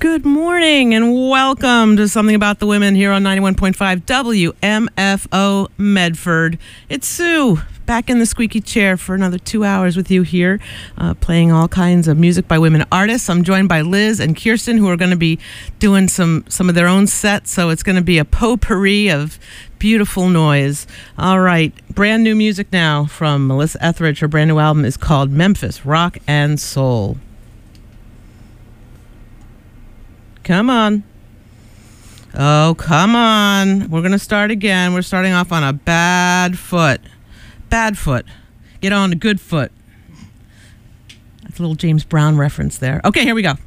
Good morning and welcome to Something About the Women here on 91.5 WMFO Medford. It's Sue, back in the squeaky chair for another 2 hours with you here, playing all kinds of music by women artists. I'm joined by Liz and Kirsten, who are going to be doing some of their own sets, so it's going to be a potpourri of beautiful noise. All right, brand new music now from Melissa Etheridge. Her brand new album is called Memphis Rock and Soul. Come on. Oh, come on. We're going to start again. We're starting off on a bad foot. Bad foot. Get on a good foot. That's a little James Brown reference there. Okay, here we go.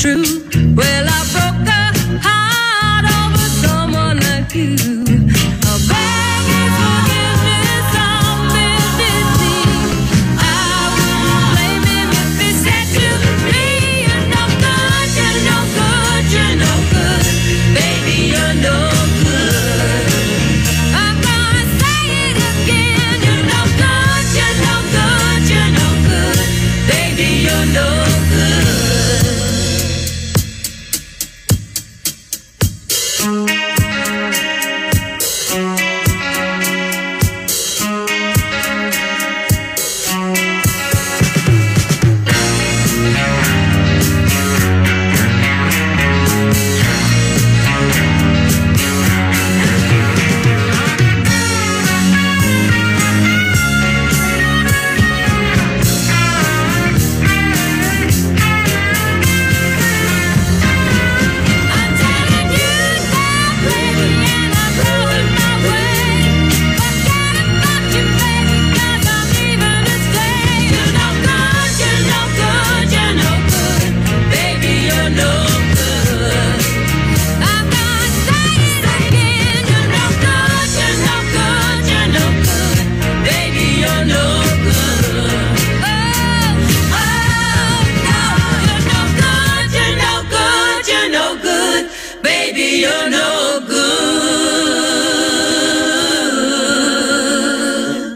true. Well, I broke a heart over someone like you. I beg your forgiveness, I've been deceived. I wouldn't blame him if he said to me, you're no good, you're no good, you're no good. Baby, you're no good. I'm gonna say it again, you're no good, you're no good, you're no good. Baby, you're no good. You're no good.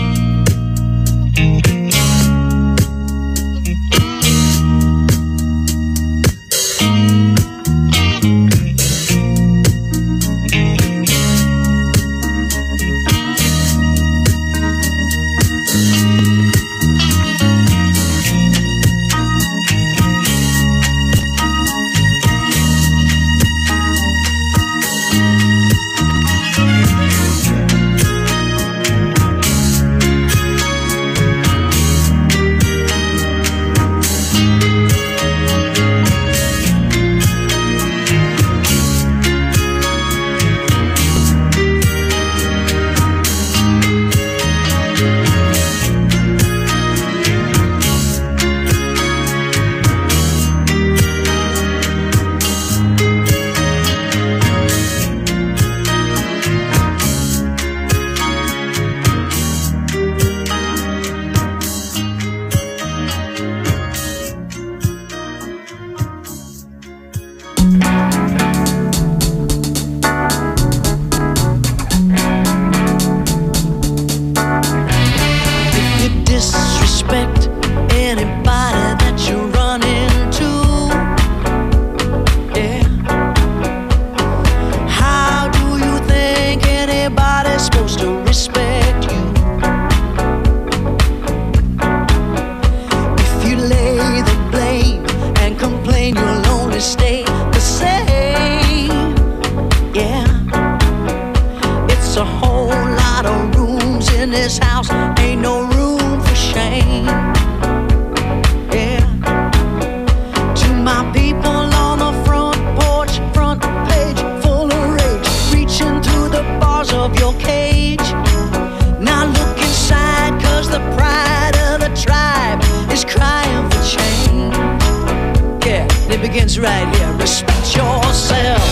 Begins right here. Respect yourself.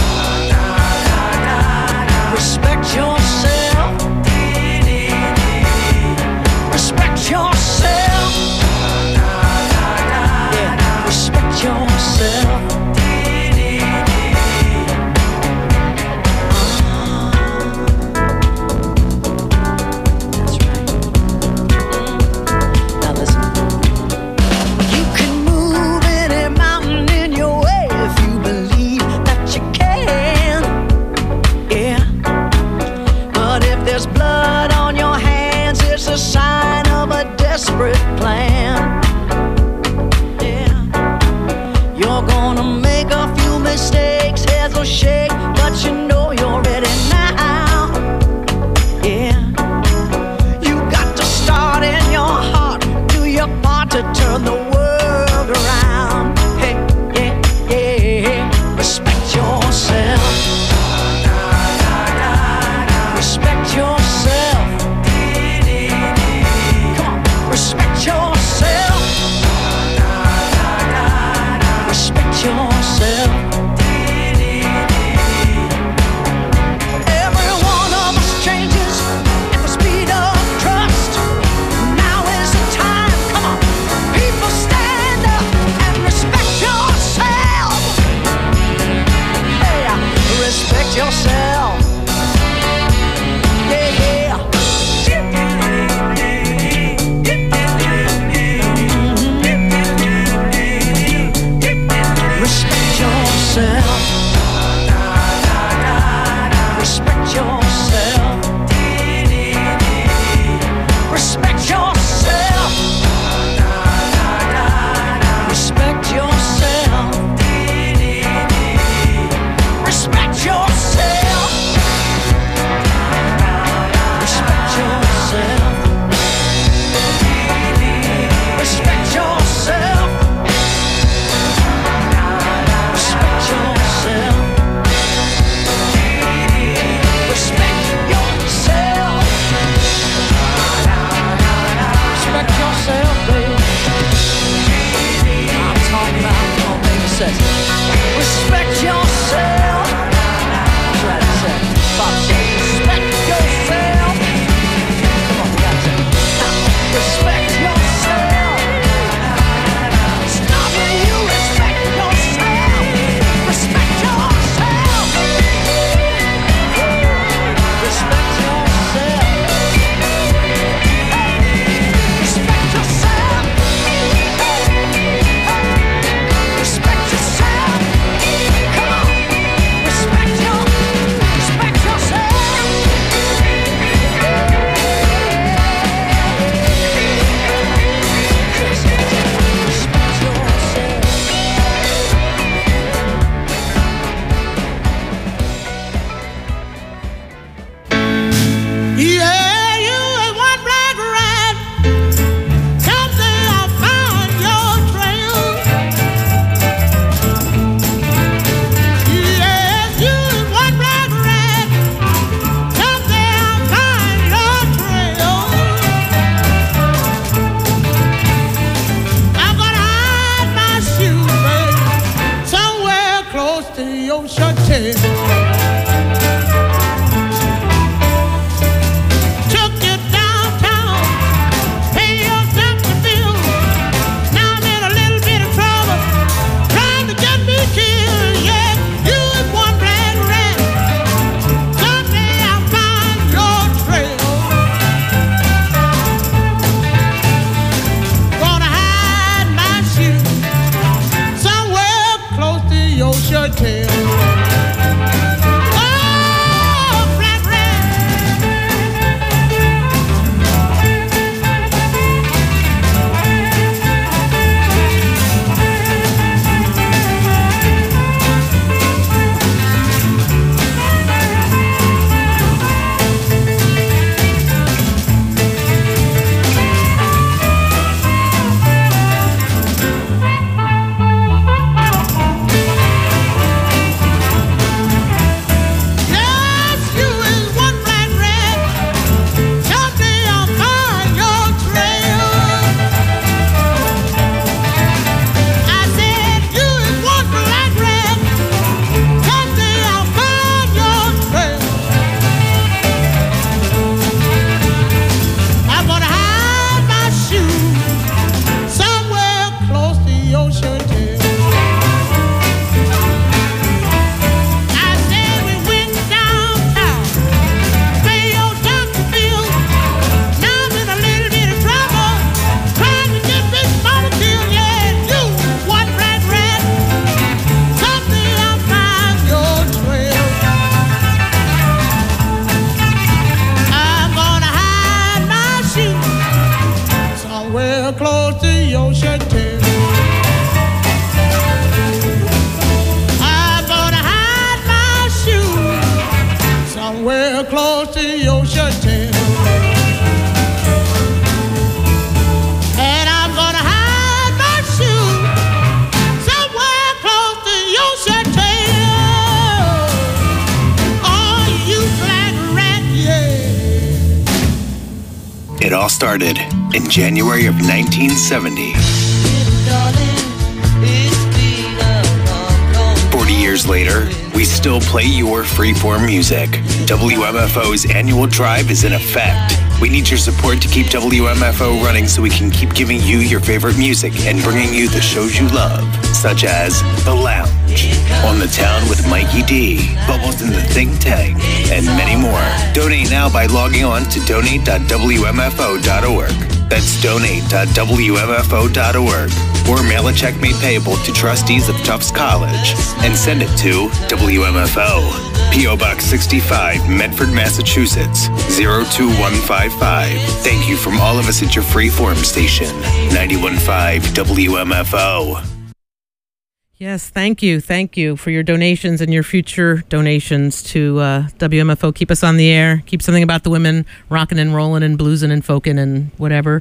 Respect yourself. Respect yourself. Yeah, respect yourself. That's right. Now listen. You can move any mountain in your way if you believe that you can. Yeah. But if there's blood on your hands, it's a sign of a desperate plan. Yeah. You're gonna make a few mistakes, heads will shake, but you know you're ready now. Yeah. You got to start in your heart, do your part to turn the world around. Hey, yeah, yeah. Respect yourself. Respect yourself. Come on, respect yourself. Respect yourself. Every one of us changes at the speed of trust. Now is the time, come on, people stand up and respect yourself. Hey, respect yourself. Yeah, yeah. Respect yourself. Respect yourself. Respect yourself. Respect yourself. Respect yourself. Respect yourself. Respect yourself. Respect yourself. Respect yourself. Respect yourself, baby. I'm talking about, come on, baby, say, respect yourself. That's right, I said, Bob said, respect yourself. Come on, we gotta say, now, respect yourself. Stop it, you respect yourself. Respect yourself. Respect yourself. Respect yourself. Respect yourself. Come on. Respect yourself. Respect yourself. Yeah, you ain't one black rat. Someday I'll find your trail. Yeah, you ain't one black rat. Someday I'll find your trail. I'm gonna hide my shoes, baby, somewhere close to your shirt tail. Took you downtown, pay your doctor bill. Now I'm in a little bit of trouble, trying to get me killed. Yeah, you is one black rat. Someday I'll find your trail. Gonna hide my shoes somewhere close to your shirt tail. Oh, black rat. Yes, you is one black rat. Someday I'll find your trail. I said you is one black rat. Someday I'll find your trail. I'm gonna hide my shoes somewhere close to your shirt tail. I said we went downtown, pay your doctor bill. Now I'm in a little bit of trouble, trying to get this mama killed. Yeah, you one black rat. Someday I'll find your trail. I'm gonna hide my shoes somewhere close to your shirt tail. I'm gonna hide my shoes somewhere close to your shirt tail. And I'm gonna hide my shoes somewhere close to your shirt tail. Oh, you black rat, yeah. It all started in January of 1970. Darling, it's been a long, long years later, we still play your freeform music. WMFO's annual drive is in effect. We need your support to keep WMFO running so we can keep giving you your favorite music and bringing you the shows you love, such as The Lounge, On the Town with Mikey D, Bubbles in the Think Tank, and many more. Donate now by logging on to donate.wmfo.org. That's donate.wmfo.org. Or mail a check made payable to trustees of Tufts College and send it to WMFO, P.O. Box 65, Medford, Massachusetts, 02155. Thank you from all of us at your freeform station, 91.5 WMFO. Yes, thank you. Thank you for your donations and your future donations to WMFO. Keep us on the air. Keep something about the women rocking and rolling and bluesing and folking and whatever.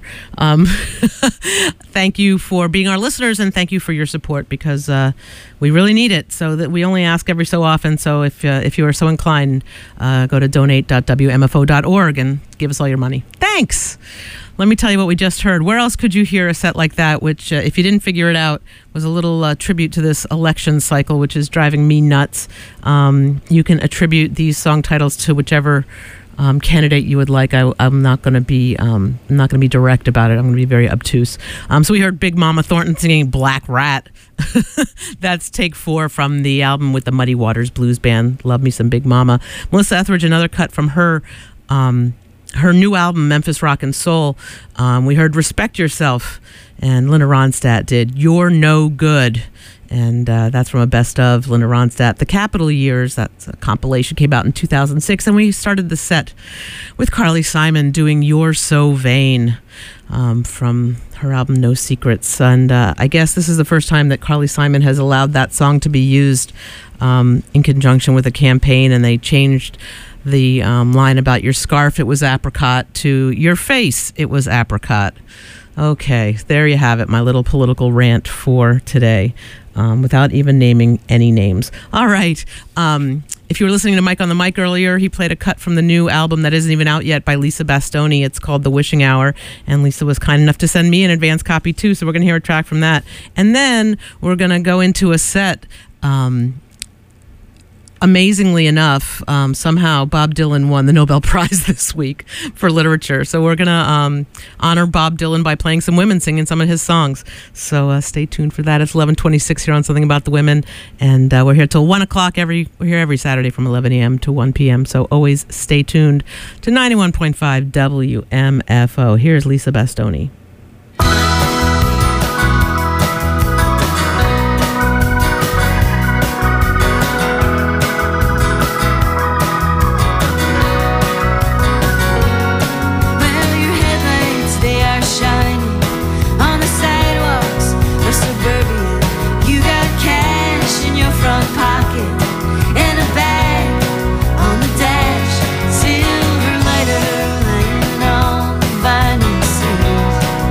Thank you for being our listeners, and thank you for your support, because we really need it. So that we only ask every so often. So if you are so inclined, go to donate.wmfo.org and give us all your money. Thanks. Let me tell you what we just heard. Where else could you hear a set like that, which, if you didn't figure it out, was a little tribute to this election cycle, which is driving me nuts. You can attribute these song titles to whichever candidate you would like. I'm not going to be direct about it. I'm going to be very obtuse. So we heard Big Mama Thornton singing Black Rat. That's take 4 from the album with the Muddy Waters Blues Band. Love me some Big Mama. Melissa Etheridge, another cut from her new album, Memphis Rock and Soul. We heard Respect Yourself, and Linda Ronstadt did You're No Good. And that's from a best of Linda Ronstadt. The Capitol Years, that's a compilation, came out in 2006. And we started the set with Carly Simon doing You're So Vain from her album No Secrets. And I guess this is the first time that Carly Simon has allowed that song to be used in conjunction with a campaign. And they changed the line about your scarf, it was apricot, to your face, it was apricot. Okay, there you have it, my little political rant for today, without even naming any names. All right. If you were listening to Mike on the Mic earlier, he played a cut from the new album that isn't even out yet by Lisa Bastoni. It's called The Wishing Hour, and Lisa was kind enough to send me an advance copy too, so we're going to hear a track from that. And then we're going to go into a set. Amazingly enough, somehow Bob Dylan won the Nobel Prize this week for literature. So we're going to honor Bob Dylan by playing some women singing some of his songs. So stay tuned for that. It's 11:26 here on Something About the Women. And we're here till 1 o'clock. We're here every Saturday from 11 a.m. to 1 p.m. So always stay tuned to 91.5 WMFO. Here's Lisa Bastoni. Silver lighter laying on the vinyl seat.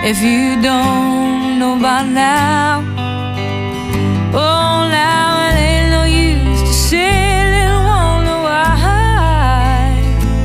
If you don't know by now, oh, now it ain't no use to sit and wonder why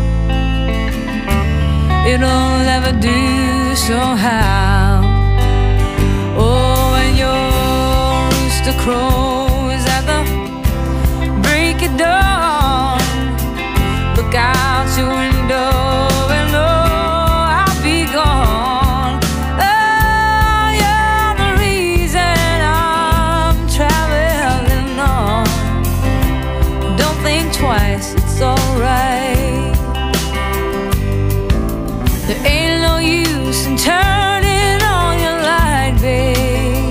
it'll never do somehow. Oh, when your rooster crows at the break of dawn, look out your window and know I'll be gone. Oh, you're the reason I'm traveling on. Don't think twice, it's alright. There ain't no use in turning on your light, babe.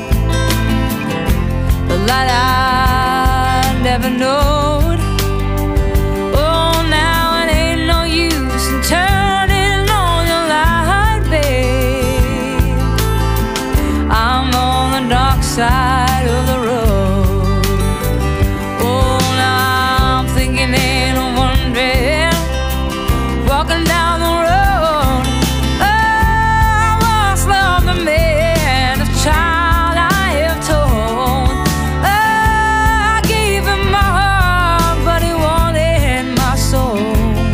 The light I never knowed. Oh, now it ain't no use in turning on your light, babe. I'm on the dark side of the road. Oh, now I'm thinking and I'm wondering, walking down the road. Oh, I once loved the man, the child I have told. Oh, I gave him my heart, but he wanted my soul.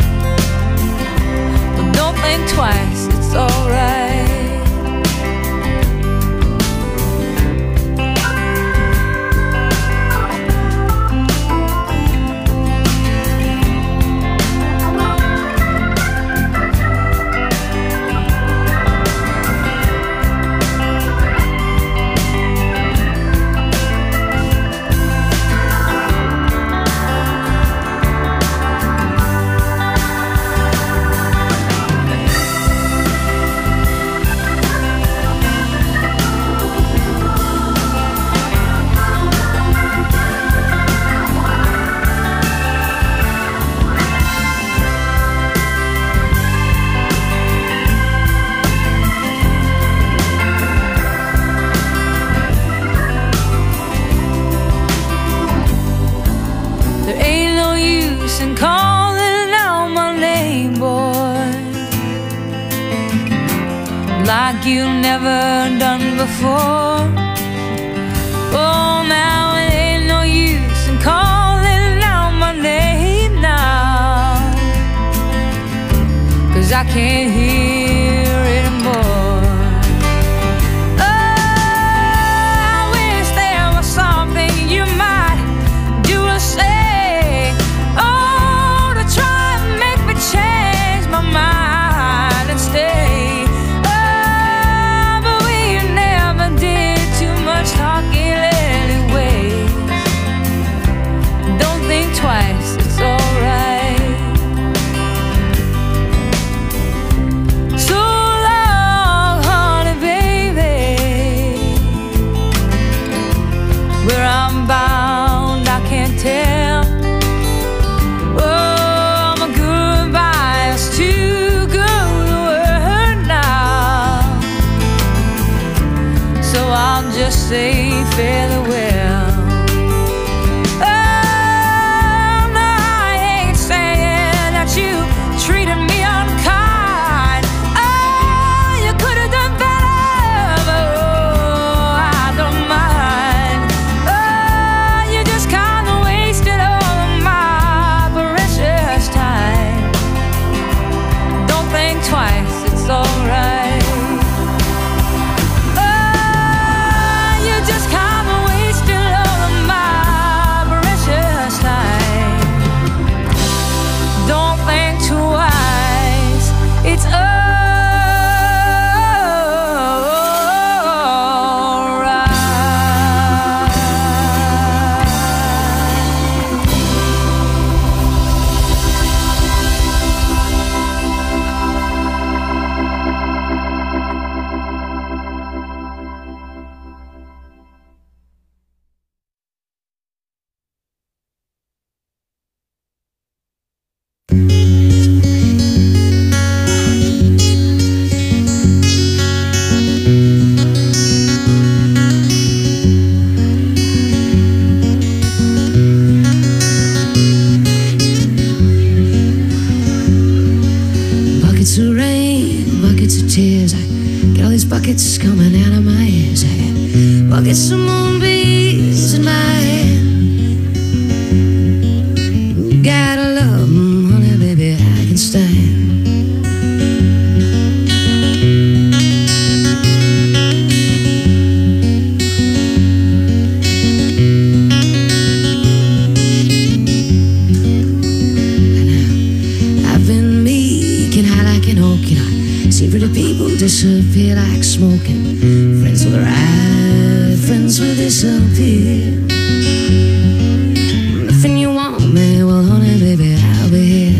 But don't think twice, it's alright. There ain't no use in calling out my name, boy, like you never done before. Oh, now it ain't no use in calling out my name now, 'cause I can't hear it anymore. Oh, I wish there was something you might do or say, oh, to try and make me change my mind and stay. Oh, but we never did too much talking anyways. Don't think twice, it's alright. So long, honey, baby. Where I'm bound, I can't tell. Oh, my goodbye is too good a word now, so I'll just say farewell. Oh, no, I ain't saying that you treated me unkind. Oh, you could have done better, but oh, I don't mind. Oh, you just kind of wasted all of my precious time. Don't think twice, it's alright. Oh, you just kind of wasted all of my precious time. Don't think twice, it's alright. there's buckets coming out of my ears. I got buckets of moonbeams in my hand. Gotta love 'em, honey, baby, I can stand. See pretty people disappear like smoking. Friends will arrive, friends will disappear. Nothing you want me, well honey baby, I'll be here.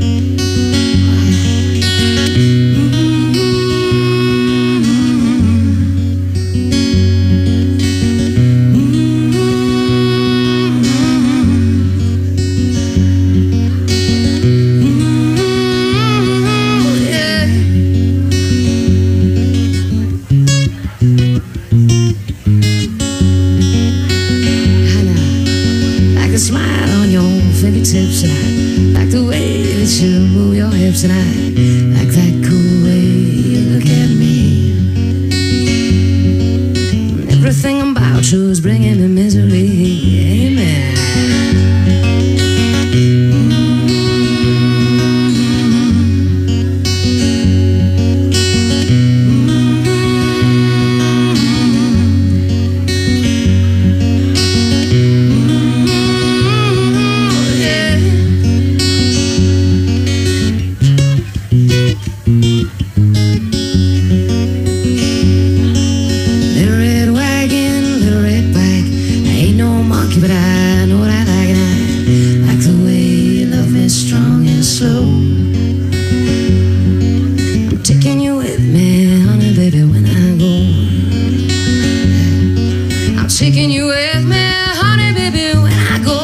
Fingertips, and I like the way that you move your hips, and I like that cool way you look at me. Everything about you is bringing me misery. Amen. But I know what I like, and I like the way you love me strong and slow. I'm taking you with me, honey, baby, when I go. I'm taking you with me, honey, baby, when I go.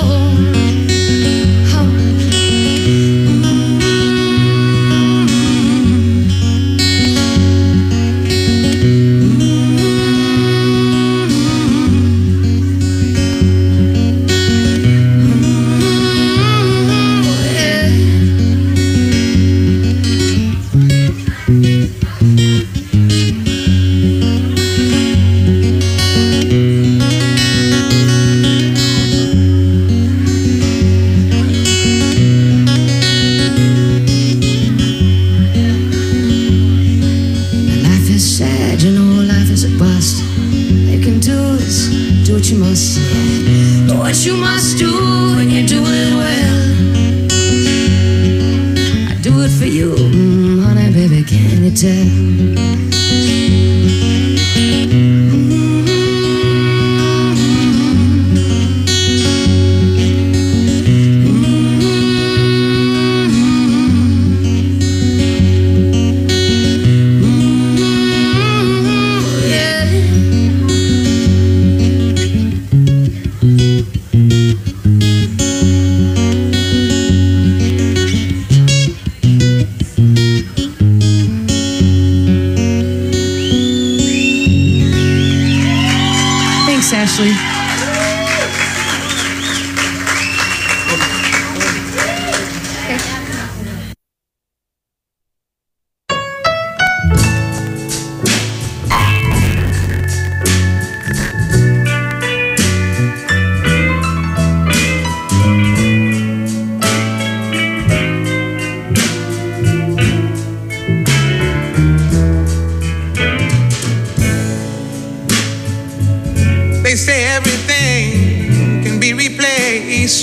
You must, yeah. What you must do when you do it well. I do it for you, honey, baby, can you tell? Ashley. They say everything can be replaced.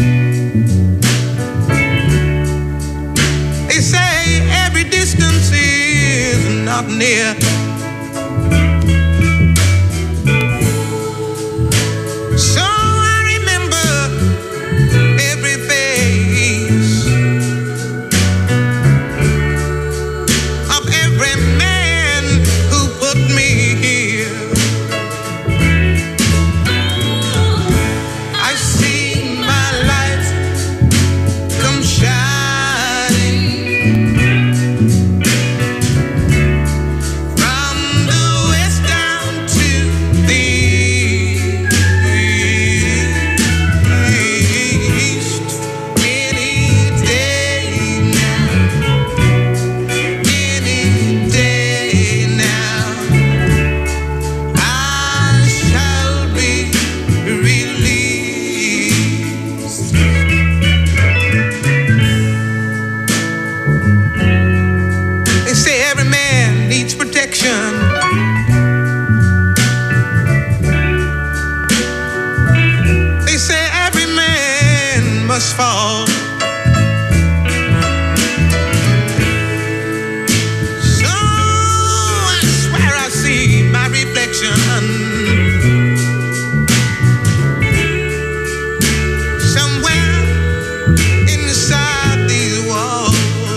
They say every distance is not near. So I remember every face of every man who put me here. Shining flowers fall. So I swear I see my reflection somewhere inside these walls.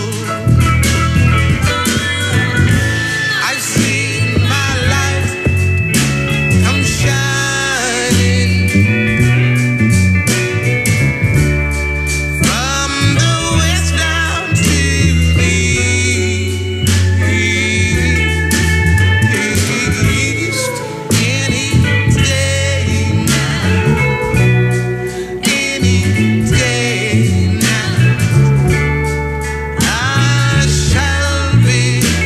I see my light come shining from the west down to the east. Any day now, any day now, I shall be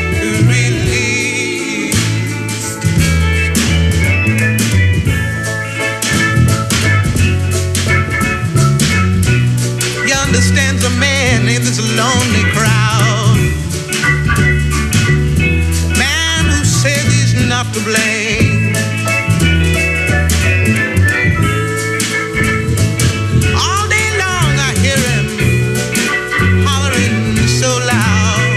released. He understands a man in this lonely crowd, man who says he's not to blame. All day long I hear him hollering so loud,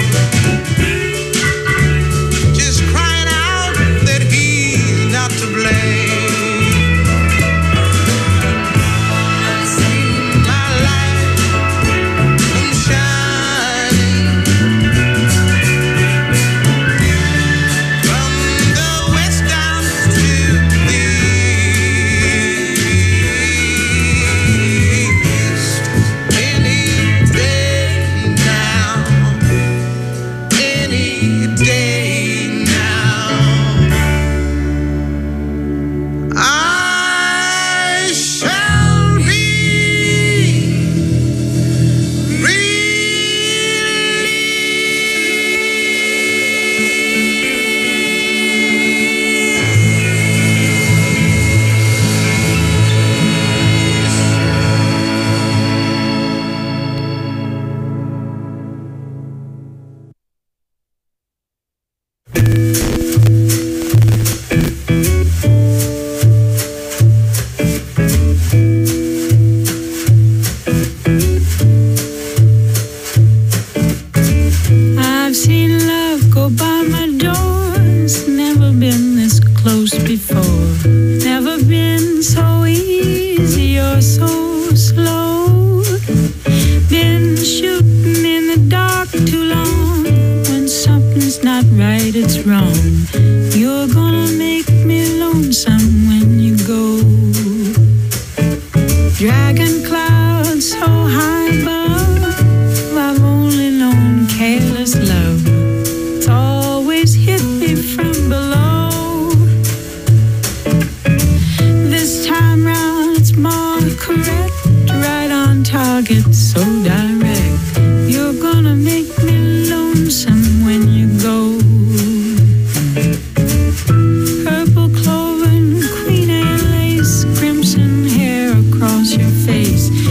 just crying out that he's not to blame. I see my light come shining from the west down to the east. Any day now, any day now, I shall be I've seen love go by my door. It's never been this close before. Never been so easy or so slow. Been shooting in the dark too long. When something's not right, it's wrong. You're gonna make me lonesome when you go. Dragon clouds so high above, I've only known careless love. It's always hit me from below. This time round it's more correct, right on target, so direct. You're gonna make me lonesome when you go. Purple clover and queen anne lace, crimson hair across your face.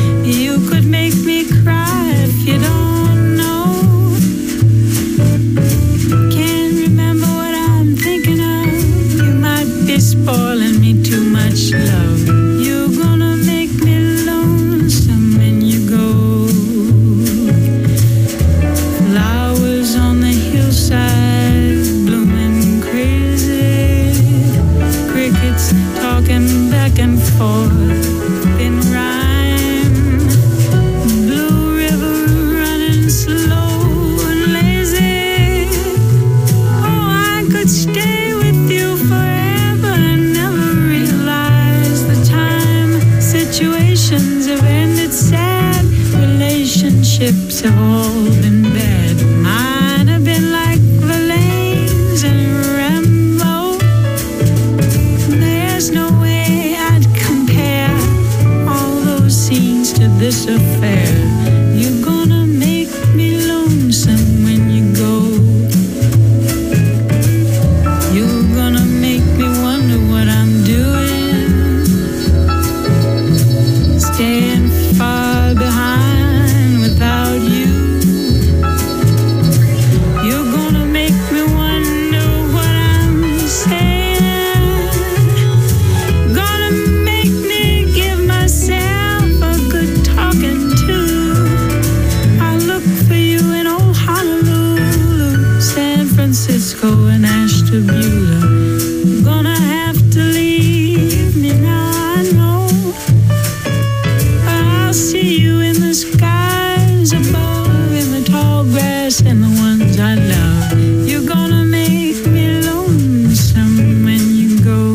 Mexico and Ashtabula. You're gonna have to leave me now, I know. But I'll see you in the skies above, in the tall grass and the ones I love. You're gonna make me lonesome when you go.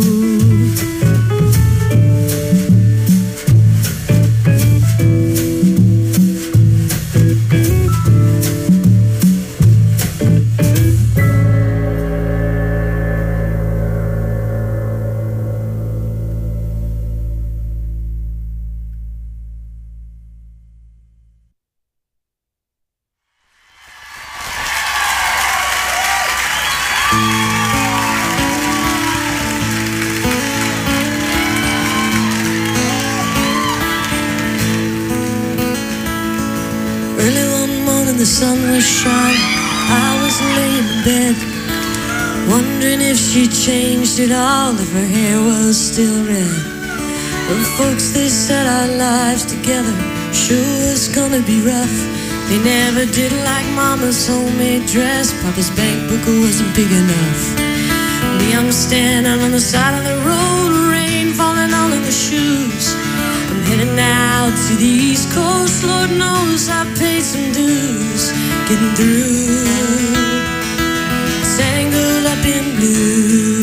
Early one morning the sun was shining, I was laying in bed, wondering if she changed it all, if her hair was still red. The folks, they said our lives together sure was gonna be rough. They never did like Mama's homemade dress, Papa's bank book wasn't big enough. Me, I'm standing on the side of the road, rain falling all in the shoes. I'm heading out to the East Coast, Lord knows I paid some dues. Getting through, tangled up in blue.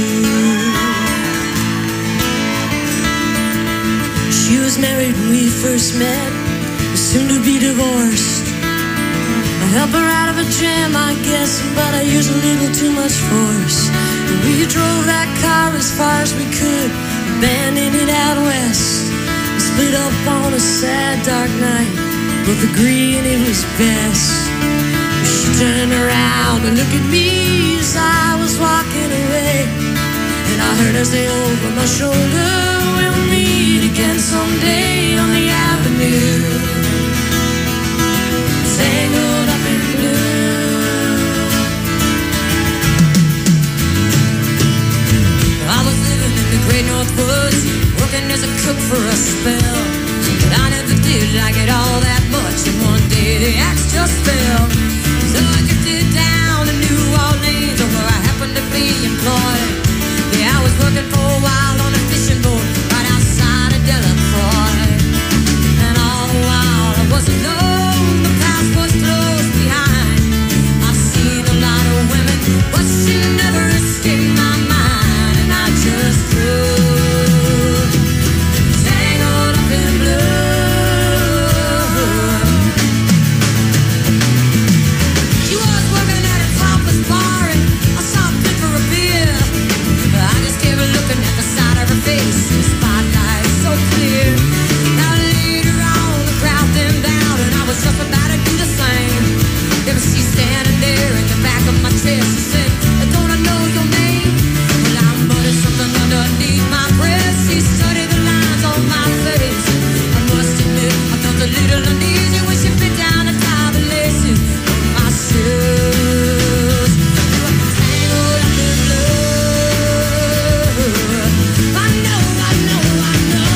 She was married when we first met, soon to be divorced. I help her out of a jam, I guess, but I use a little too much force. We drove that car as far as we could, abandoning it out west. Split up on a sad dark night, both agreeing it was best. She turned around and looked at me as I was walking away, and I heard her say over my shoulder, we'll meet again someday on the avenue, tangled up in blue. I was living in the great North Woods, working as a cook for a spell, but I never did like it all that much, and one day the axe just fell. So I drifted down to New Orleans, where I happened to be employed. Yeah, I was working for a while on a fishing boat right outside of Delacroix, and all the while I wasn't alone, the past was close behind. I've seen a lot of women, but she never escaped my mind, and I just drove, tangled up in blue. She was working at a topless bar, and I saw a bid for a beer. I just kept looking at the side of her face, the spotlight so clear. Now later on, the crowd thinned down, and I was just about to do the same. There was she standing there in the back of my chair. She said, don't I know your name? Well, I muttered something underneath my breath. She studied the lines on my face. I must admit, I felt a little uneasy when she bit down and tied the laces on my shoes. Tangled up in blue. I know, I know, I know.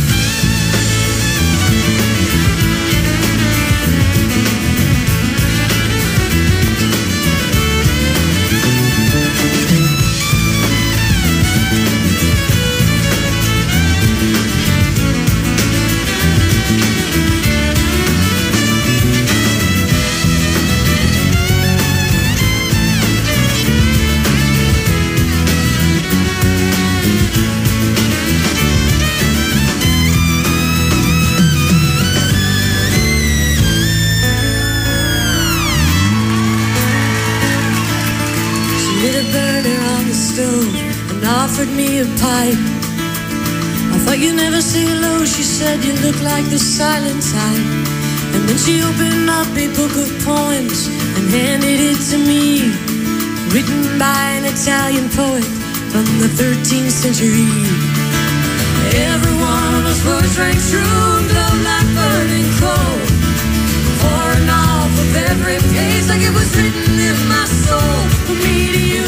She lit a burner on the stove and offered me a pipe. I thought you'd never say hello, she said you look like the silent type. And then she opened up a book of poems and handed it to me, written by an Italian poet from the 13th century. Every one of those words rang true and glowed like burning coal, pouring off of every page like it was written in my soul. From me to you,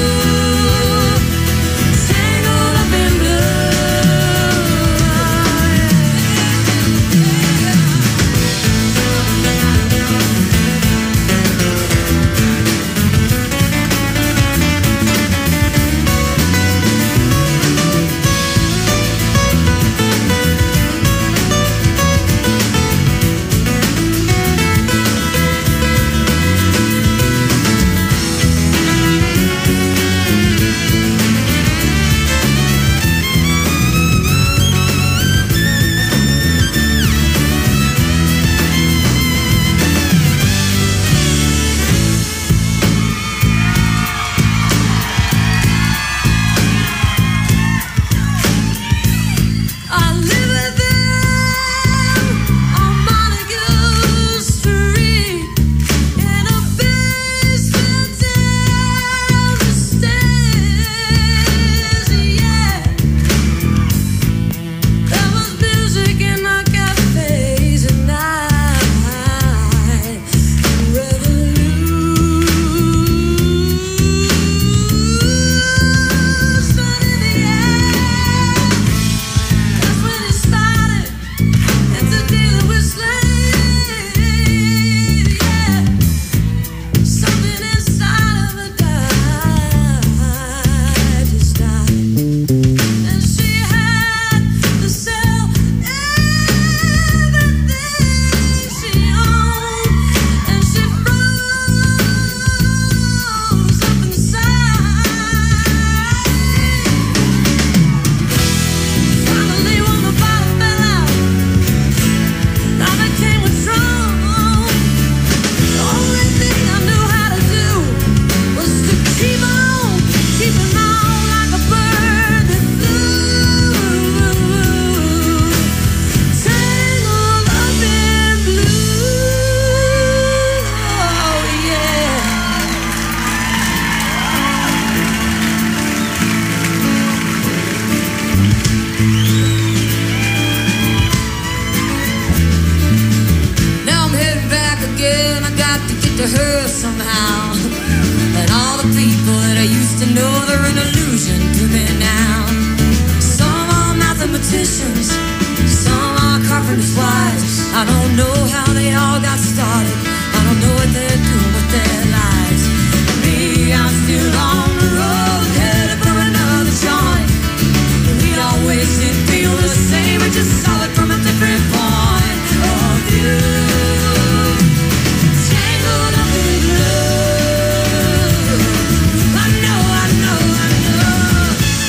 tangled up in blue. I used to know they're an illusion to me now. Some are mathematicians, some are carpenters' wives. I don't know how they all got started. I don't know what they're doing with their lives. Me, I'm still on the road, headed for another joint. We always did feel the same, we just saw it from a different point of view. Tangled up in love. I know, I know, I know.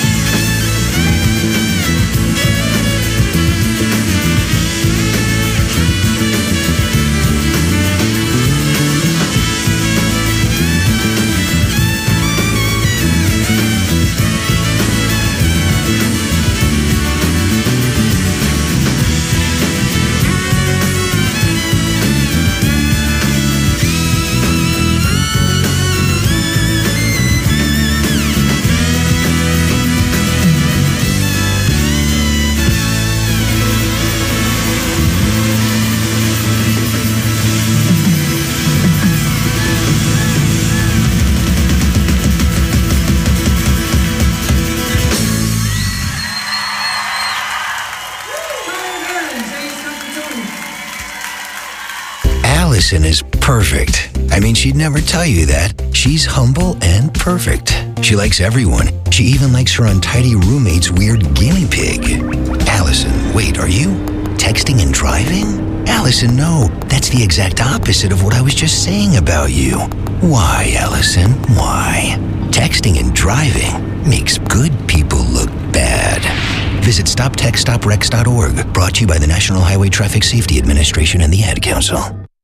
Allison is perfect. I mean, she'd never tell you that. She's humble and perfect. She likes everyone. She even likes her untidy roommate's weird guinea pig. Allison, wait, are you texting and driving? Allison, no. That's the exact opposite of what I was just saying about you. Why, Allison? Why? Texting and driving makes good people look bad. Visit StopTextStopWrecks.org. Brought to you by the National Highway Traffic Safety Administration and the Ad Council.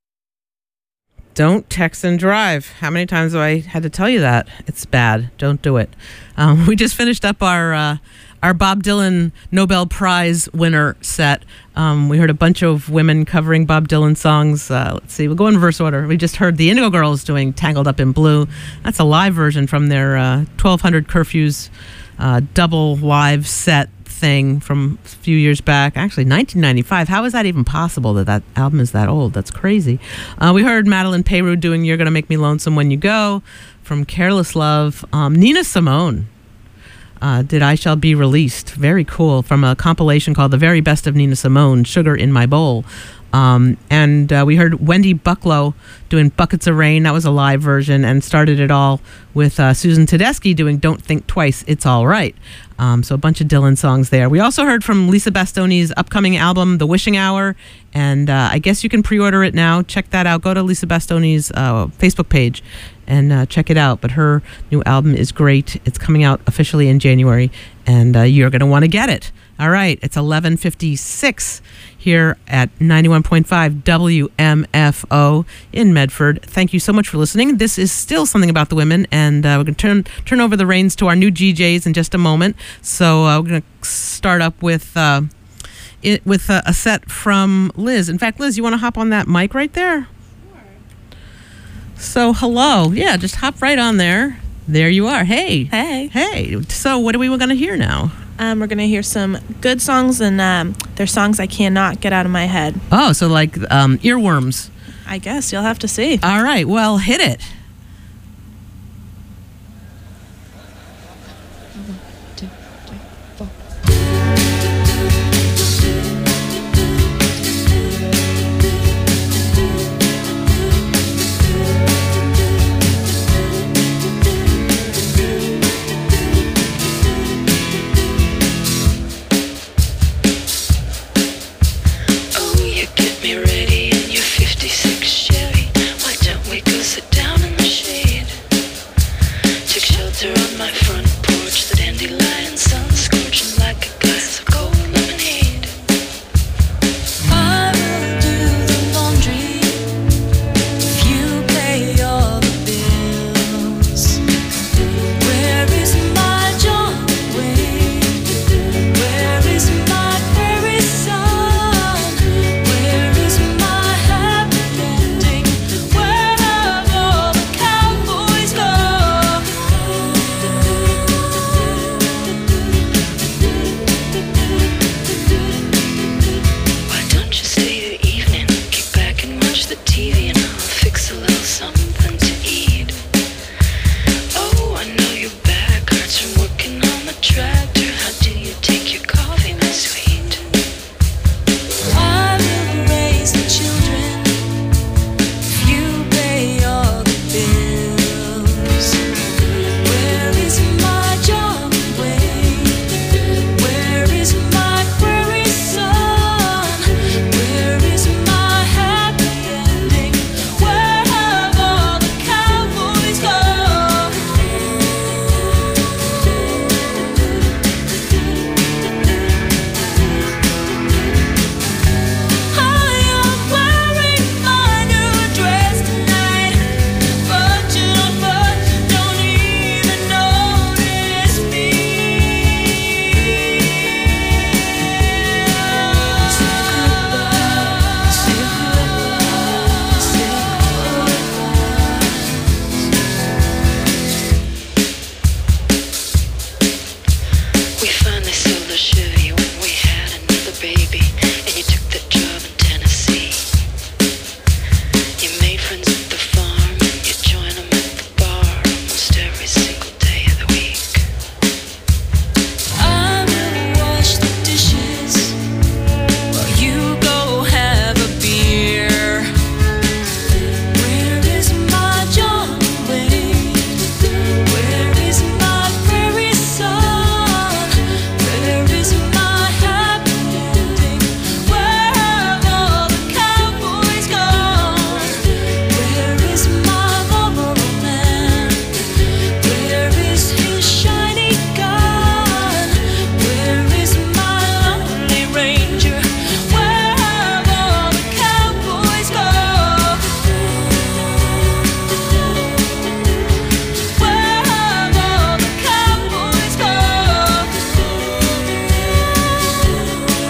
Don't text and drive. How many times have I had to tell you that? It's bad. Don't do it. We just finished up our Bob Dylan Nobel Prize winner set. We heard a bunch of women covering Bob Dylan songs. Let's see. We'll go in reverse order. We just heard the Indigo Girls doing Tangled Up in Blue. That's a live version from their 1200 Curfews double live set thing from a few years back, actually 1995. How is that even possible that album is that old? That's crazy. We heard Madeline Peyroux doing You're Gonna Make Me Lonesome When You Go from Careless Love. Nina Simone did I Shall Be Released. Very cool, from a compilation called The Very Best of Nina Simone, Sugar in My Bowl. And we heard Wendy Bucklow doing Buckets of Rain. That was a live version, and started it all with Susan Tedeschi doing Don't Think Twice, It's All Right. So a bunch of Dylan songs there. We also heard from Lisa Bastoni's upcoming album, The Wishing Hour, and I guess you can pre-order it now. Check that out. Go to Lisa Bastoni's Facebook page and check it out. But her new album is great. It's coming out officially in January, and you're going to want to get it. All right, it's 11:56 here at 91.5 WMFO in Medford. Thank you so much for listening. This is still Something About the Women, and we're going to turn over the reins to our new GJs in just a moment. So we're going to start up with a set from Liz. In fact, Liz, you want to hop on that mic right there? Sure. So hello. Yeah, just hop right on there. There you are. Hey. Hey. Hey. So what are we going to hear now? We're going to hear some good songs, and they're songs I cannot get out of my head. Oh, so like earworms. I guess you'll have to see. All right, well, hit it. On my front porch, the dandelion sun scorching like a